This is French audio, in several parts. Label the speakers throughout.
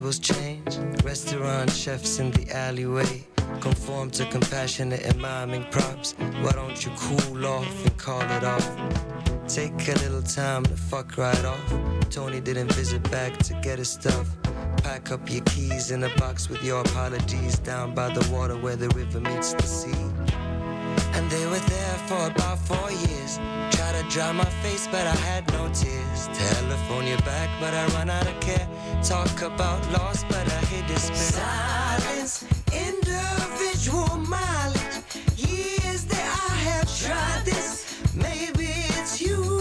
Speaker 1: change, restaurant chefs in the alleyway conform to compassionate and miming props. Why don't you cool off and call it off? Take a little time to fuck right off. Tony didn't visit back to get his stuff. Pack up your keys in a box with your apologies down by the water where the river meets the sea. And they were there for about 4 years. Tried to dry my face, but I had no tears. Telephone you back, but I run out of care. Talk about loss, but I hate despair. Silence, individual mileage. Years that I have tried this. Maybe it's you.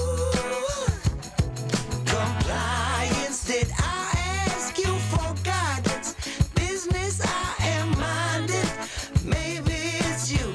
Speaker 1: Compliance, did I ask you for guidance? Business, I am minded. Maybe it's you.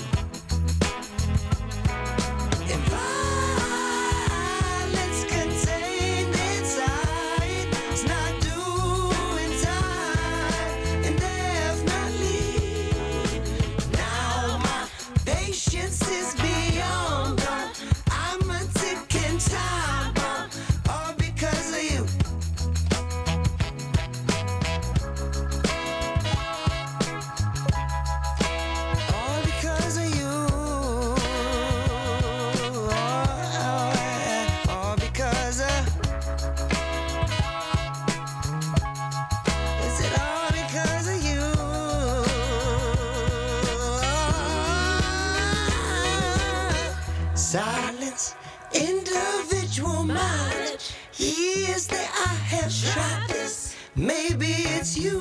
Speaker 1: Silence, individual mileage. Years that I have tried this. Maybe it's you.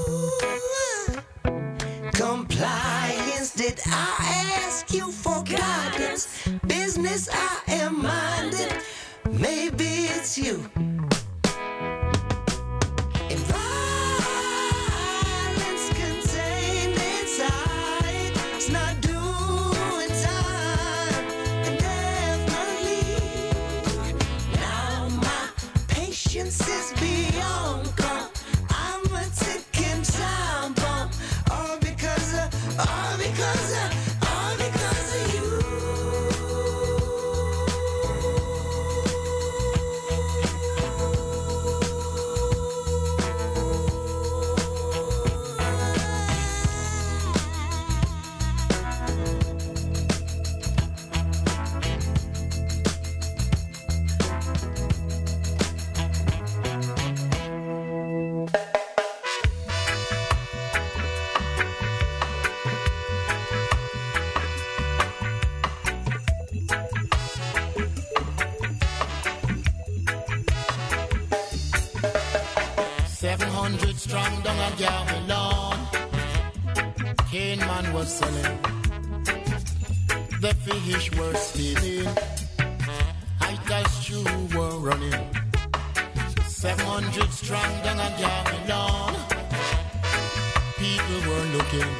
Speaker 1: Compliance, did I ask you for guidance? Business, I am minded. Maybe it's you.
Speaker 2: Strong down a Garmelon, Cain man was selling, the fish were stealing, Itas Jew were running. 700 strong down a Garmelon, people were looking,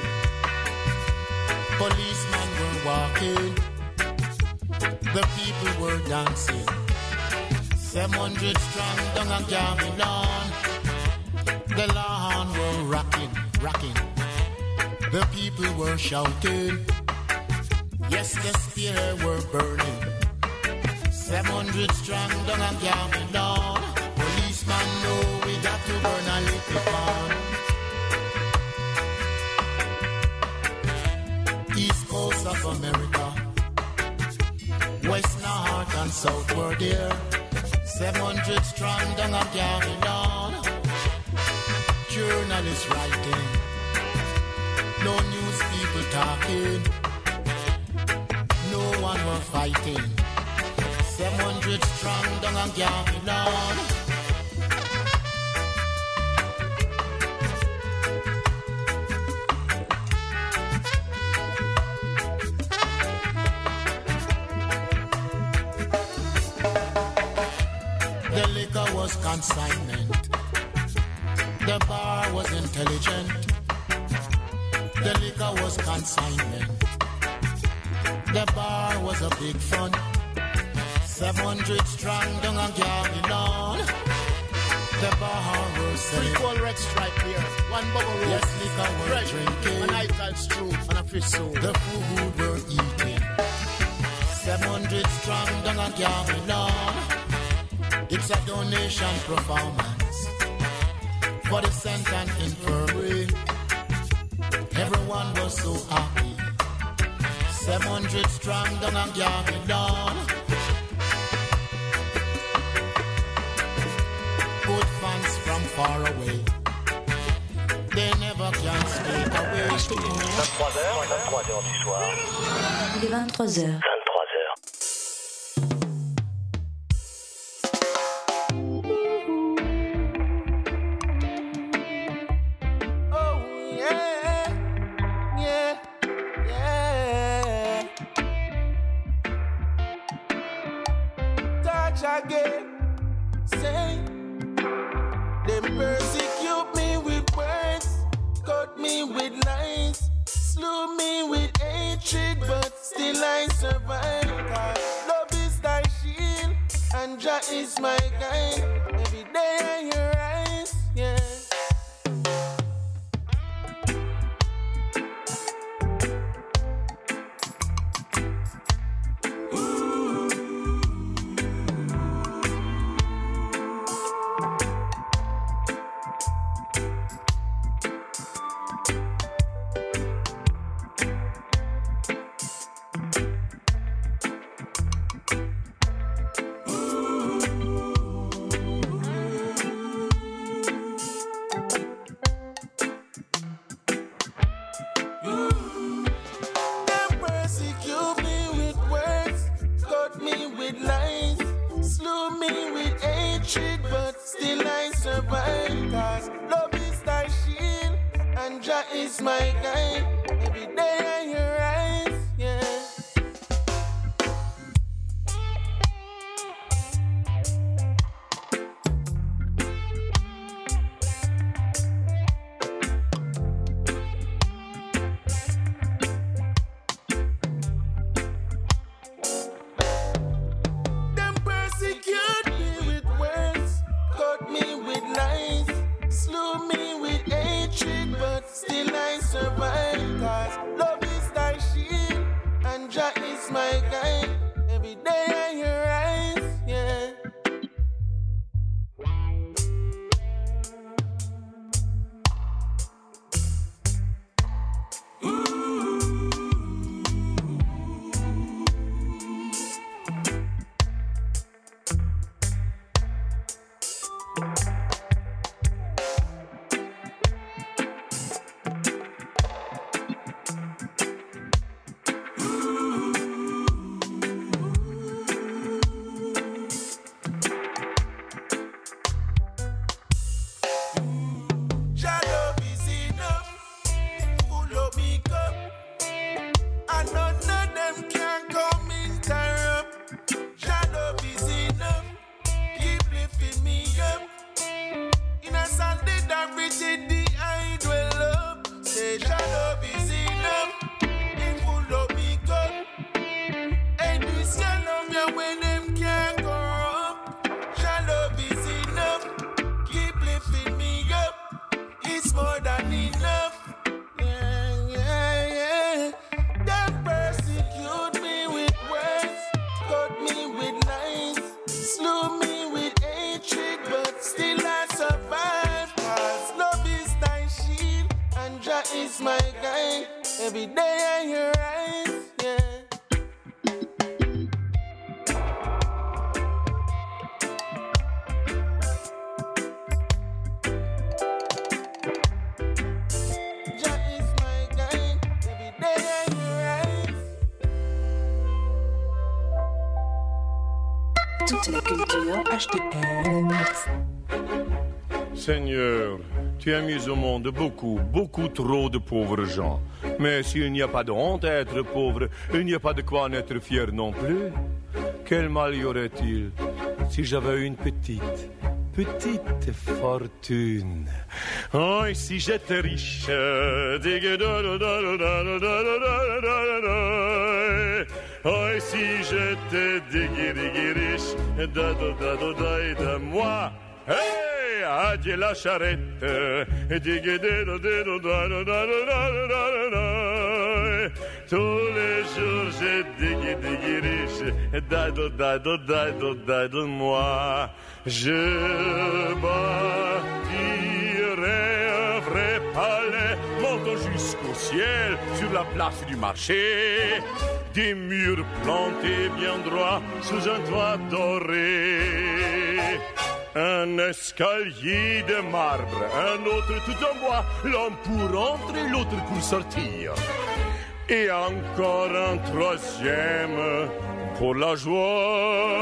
Speaker 2: policemen were walking, the people were dancing. 700 strong down a Garmelon. The lawn were rocking, rocking. The people were shouting. Yes, the spear were burning. 700 strong down a Garmelon. Policeman know we got to burn a little fun. East coast of America, west, north and south were there. 700 strong down a Garmelon. Journalists writing, no news people talking, no one were fighting. 700 strong down a Garmelon. The liquor was consignment. The bar was intelligent. The liquor was consignment. The bar was a big fun. 700 strong down a Garmelon. The bar was selling.
Speaker 3: 3 cold red stripe beer, 1 bubble roll.
Speaker 2: Yes, liquor were
Speaker 3: fresh,
Speaker 2: drinking.
Speaker 3: an ital stew and a fish soup.
Speaker 2: The food were eating. 700 strong down a Garmelon. It's a donation performance for the Saint and Infirmary. Everyone was so happy. 700 strong down and Garvey down. Good fans from far away. They never can stay away.
Speaker 4: 23h du soir.
Speaker 5: Il est 23h.
Speaker 6: Again, say, them persecute me with words, cut me with lies, slew me with hatred, but still I survive. Love is thy shield, and Jah is my guide. Every day I hear eyes, yeah. Is my guide. Every day I hear eyes, yeah. Them persecute me with words, cut me with lies, slew me with hatred, but still I survive. Cause love is thy shield, and Jah is my guide. Every day I hear eyes, yeah. Is my guide. Every day I hear eyes, yeah. Jah is my guide. Every day I hear eyes.
Speaker 5: Toute la culture HTM.
Speaker 7: Seigneur, tu as mis au monde beaucoup trop de pauvres gens. Mais s'il n'y a pas de honte à être pauvre, il n'y a pas de quoi en être fier non plus. Quel mal y aurait-il si j'avais une petite fortune? Oh, et si j'étais riche, oh, et si j'étais riche, de moi, hey, adieu la charrette, tous les jours j'ai diggy riche, de moi, je bâtirai palais, montant jusqu'au ciel sur la place du marché. Des murs plantés bien droits sous un toit doré. Un escalier de marbre, un autre tout en bois, l'un pour entrer, l'autre pour sortir. Et encore un troisième pour la joie.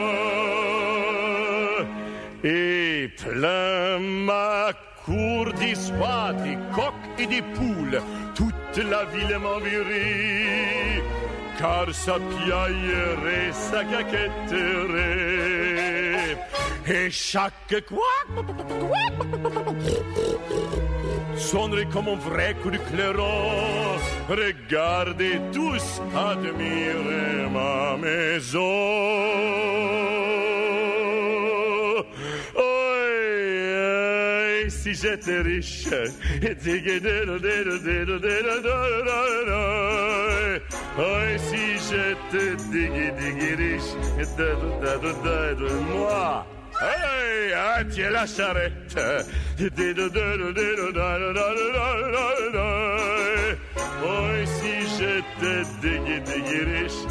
Speaker 7: Et plein ma cour d'histoire, des coqs et des poules, toute la ville m'envirait, car ça piaillerait, ça caquetterait. Et chaque couac sonnerait comme un vrai coup de clairon. Regardez tous, admirez ma maison. Si j'étais riche, si j'étais riche, moi, tiens la charrette. Si j'étais riche,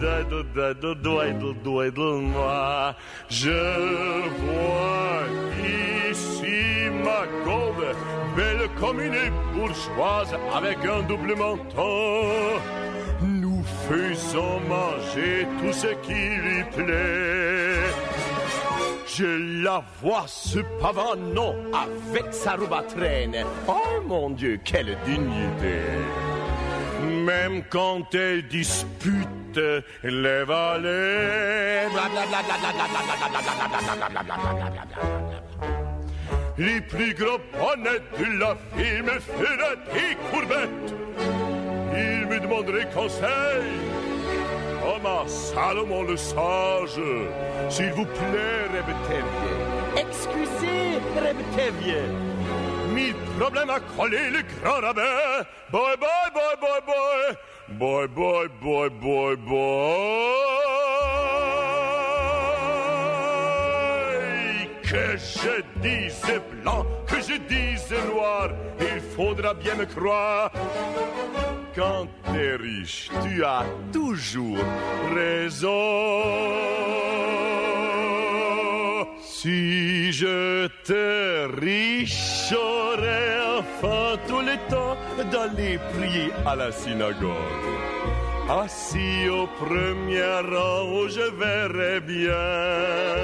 Speaker 7: moi, je vois ici ma gobe, belle comme une bourgeoise avec un double menton. Nous faisons manger tout ce qui lui plaît. Je la vois se pavanant avec sa robe à traîne. Oh mon Dieu, quelle dignité! Même quand elle dispute les valets. Les plus gros bonnets de la ville me feraient des courbettes. Ils me demanderaient conseil. Oh ma Salomon le sage, s'il vous plaît, répétez-vous. Excusez, répétez-vous. 1000 problèmes à coller le grand rabbin. Boy, boy, boy, boy, boy. Boy, boy, boy, boy, boy. Que je dise blanc, que je dise noir, il faudra bien me croire. Quand t'es riche, tu as toujours raison. Si j'étais riche, j'aurais enfin tout le temps d'aller prier à la synagogue. Assis au premier rang où je verrais bien,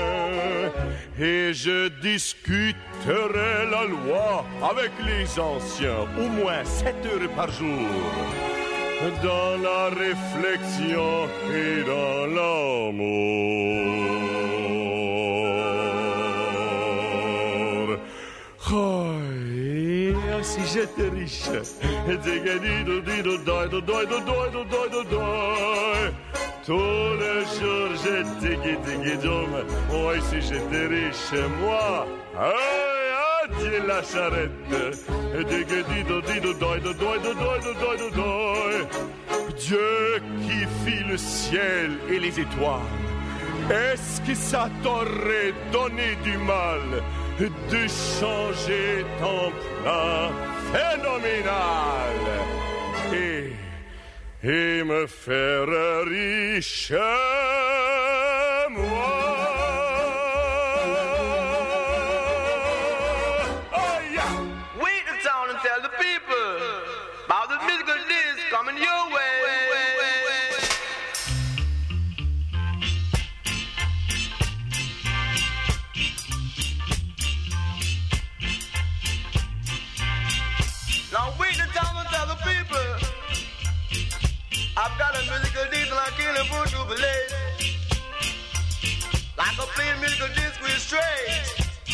Speaker 7: et je discuterai la loi avec les anciens, au moins 7 heures par jour, dans la réflexion et dans l'amour. Oh, si j'étais riche, tous les jours j'étais guidome. Oh, si j'étais riche, moi, adieu la charrette. Dieu qui fit le ciel et les étoiles, est-ce que ça t'aurait donné du mal de changer ton plan phénoménal et me faire riche, moi? Oh yeah!
Speaker 8: Wait the town and tell the people about the musical disc coming your way. Now wait the town and tell the people I've got a musical disc and I can't afford to believe. Like a plain musical disc with straight.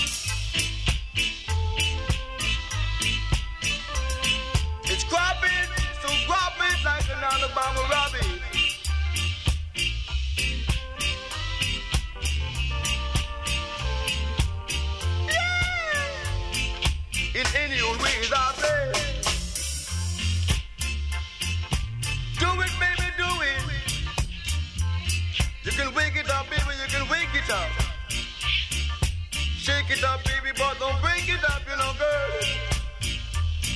Speaker 8: It's cropping, so cropping like an Alabama Robbie. Yeah! In any old ways I play. Do it, baby, do it. You can wake it up, baby, you can wake it up. Shake it up, baby, but don't break it up, you know, girl.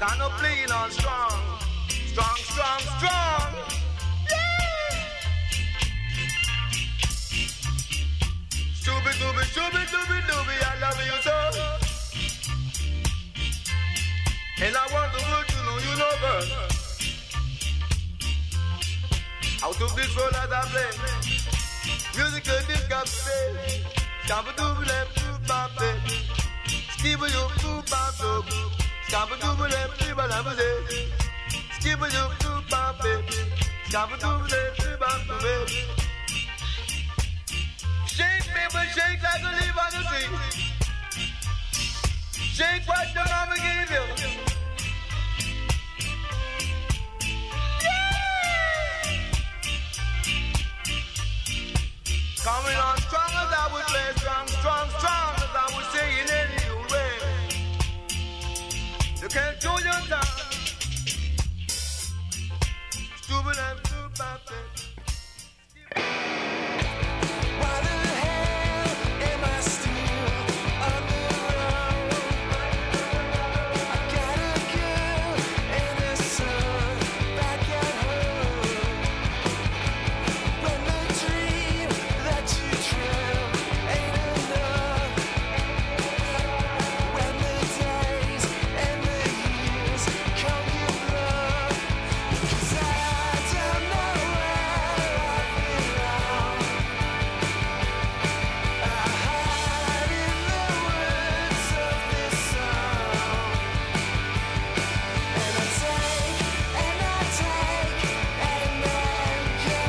Speaker 8: Can no playing on strong. Strong, strong, strong. Yeah. Shooby, dooby, shooby, dooby, dooby, I love you so. And I want the world to know you know, girl. Out of this world as I play. Musical disc play. Scabba dooby left to pop it. Skibba you to pop up. Scabba dooby left to pop it. Skibba you to pop it. Scabba dooby left to pop it. Shake people, shake like a leaf on the tree. Shake what the mama gave you. Coming on strong as I would play, strong, strong, strong as I would say in any way. You can't do your time. Stupid and stupid. Why the hell am I still on the road? I got a girl and a son back at home. When the dream that you dream ain't enough. When the days and the years come you love. 'Cause I don't know where I belong. I hide in the words of this song. And I take and I take and then go.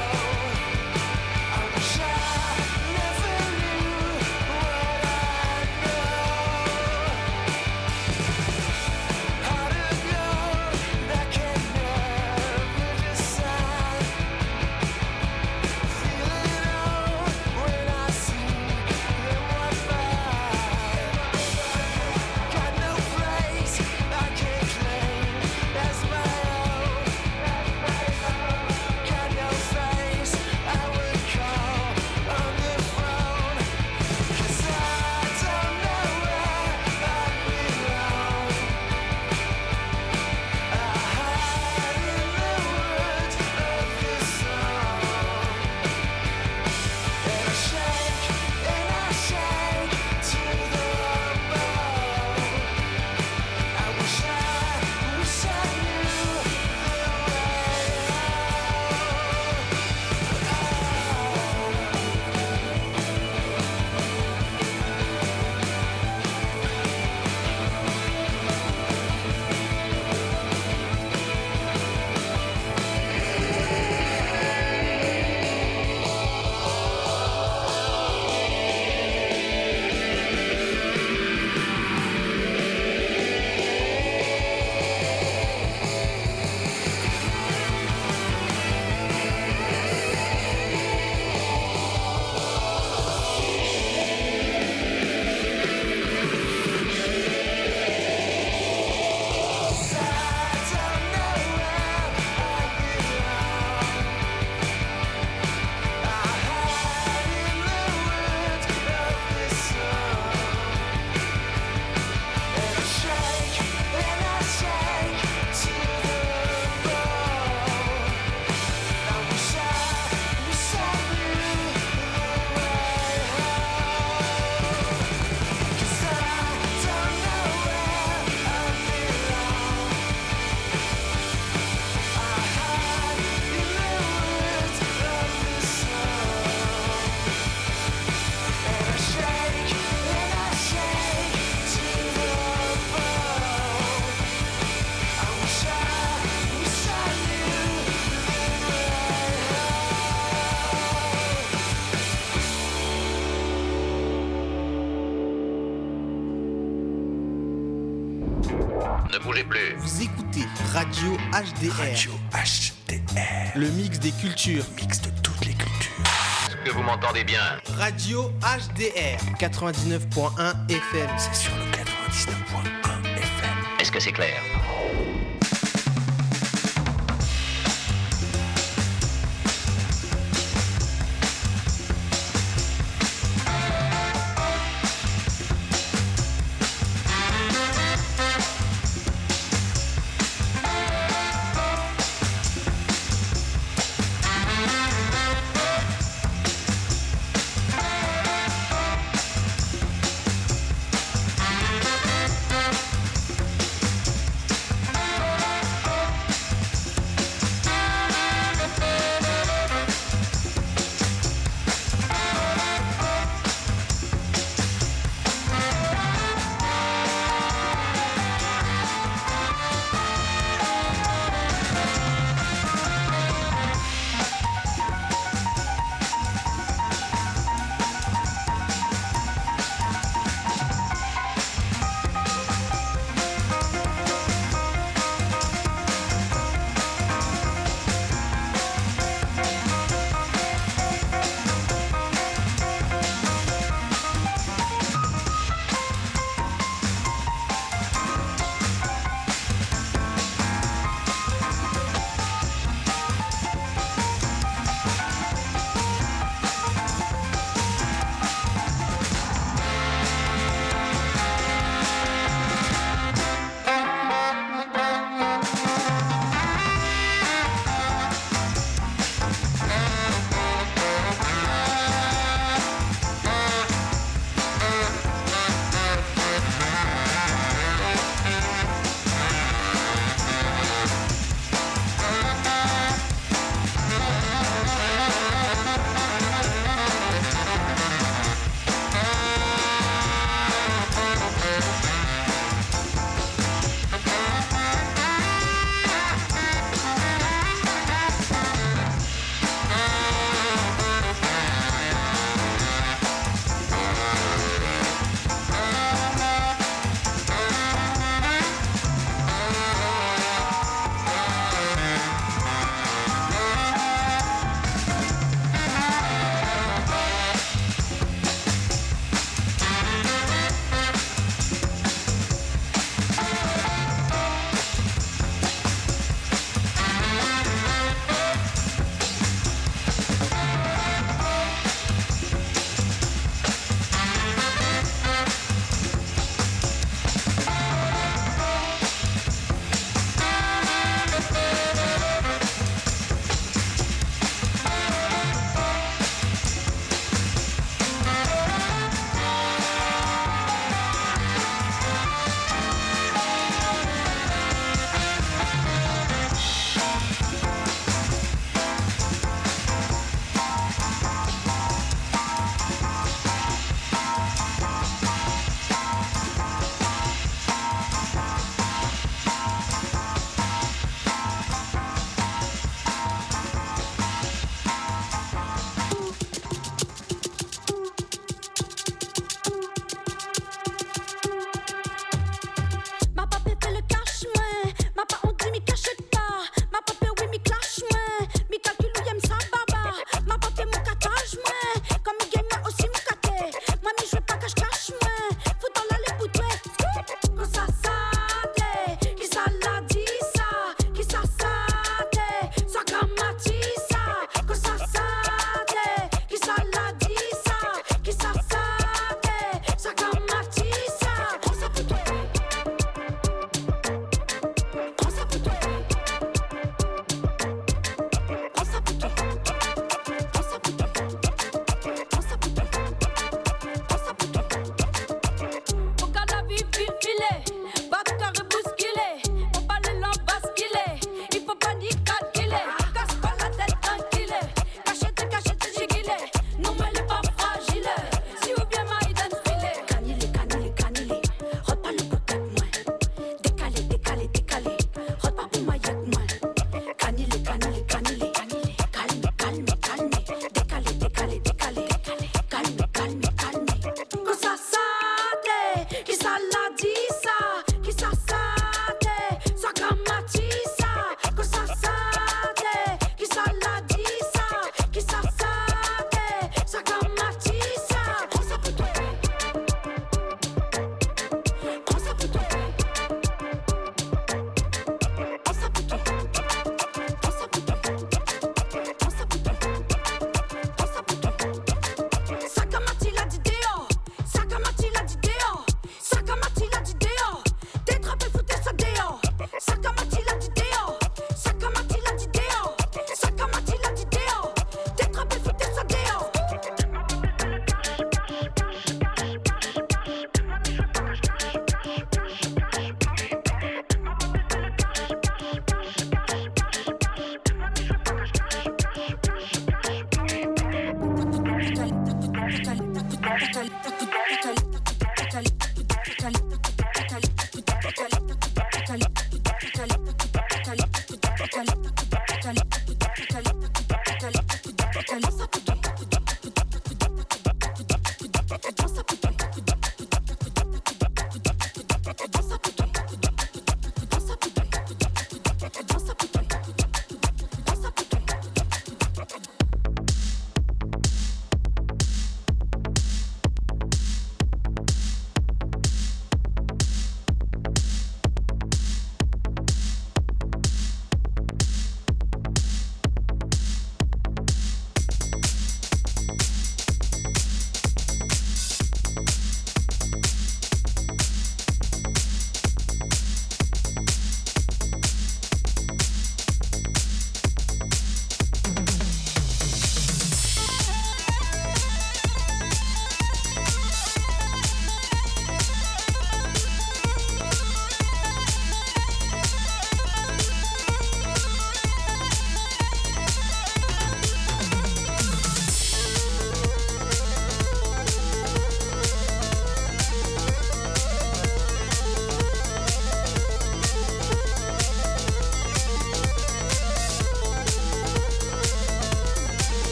Speaker 8: I wish I never knew what I know. How to go that can never decide. Feel it all when I see them walk by. Got no place I can claim as my own. Got no face I would call on the phone. 'Cause I don't know where I belong. I hide in the words of this song. And I shake to the bone. I wish I knew the
Speaker 9: Ne bougez plus.
Speaker 10: Vous écoutez Radio HDR.
Speaker 11: Radio HDR.
Speaker 10: Le mix des cultures.
Speaker 11: Mix de toutes les cultures.
Speaker 9: Est-ce que vous m'entendez bien?
Speaker 10: Radio HDR 99.1 FM.
Speaker 11: C'est sur le 99.1 FM.
Speaker 9: Est-ce que c'est clair?